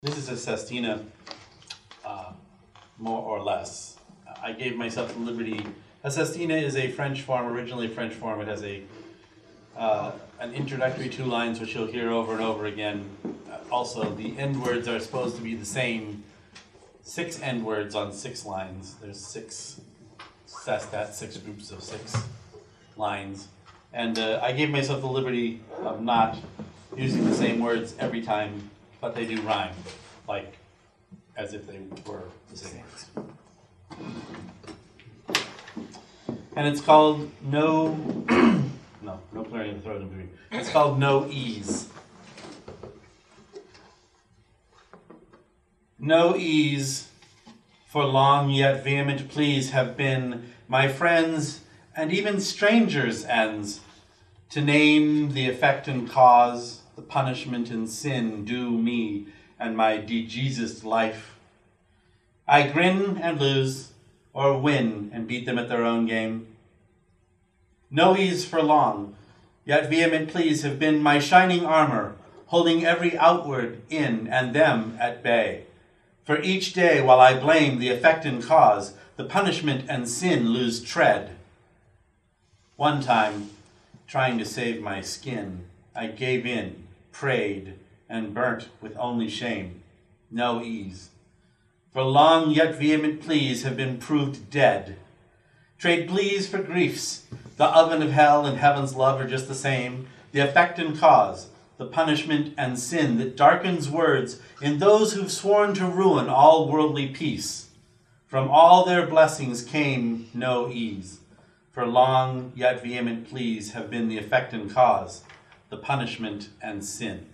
This is a Sestina, more or less. I gave myself the liberty. A Sestina is a French form, originally a French form. It has an introductory 2 lines, which you'll hear over and over again. Also, the end words are supposed to be the same. 6 end words on 6 lines. There's 6 sestat, 6 groups of 6 lines. And I gave myself the liberty of not using the same words every time, but they do rhyme, like as if they were the same words. And it's called no clearing of the throat in between. It's called No Ease. No ease for long yet vehement pleas have been my friends and even strangers' ends, to name the effect and cause, the punishment and sin due me and my de-Jesus life. I grin and lose, or win and beat them at their own game. No ease for long, yet vehement pleas have been my shining armor, holding every outward in and them at bay. For each day while I blame the effect and cause, the punishment and sin lose tread. One time, trying to save my skin, I gave in, prayed, and burnt with only shame. No ease. For long yet vehement pleas have been proved dead. Trade pleas for griefs. The oven of hell and heaven's love are just the same. The effect and cause, the punishment and sin that darkens words in those who've sworn to ruin all worldly peace. From all their blessings came no ease. For long yet vehement pleas have been the effect and cause, the punishment and sin.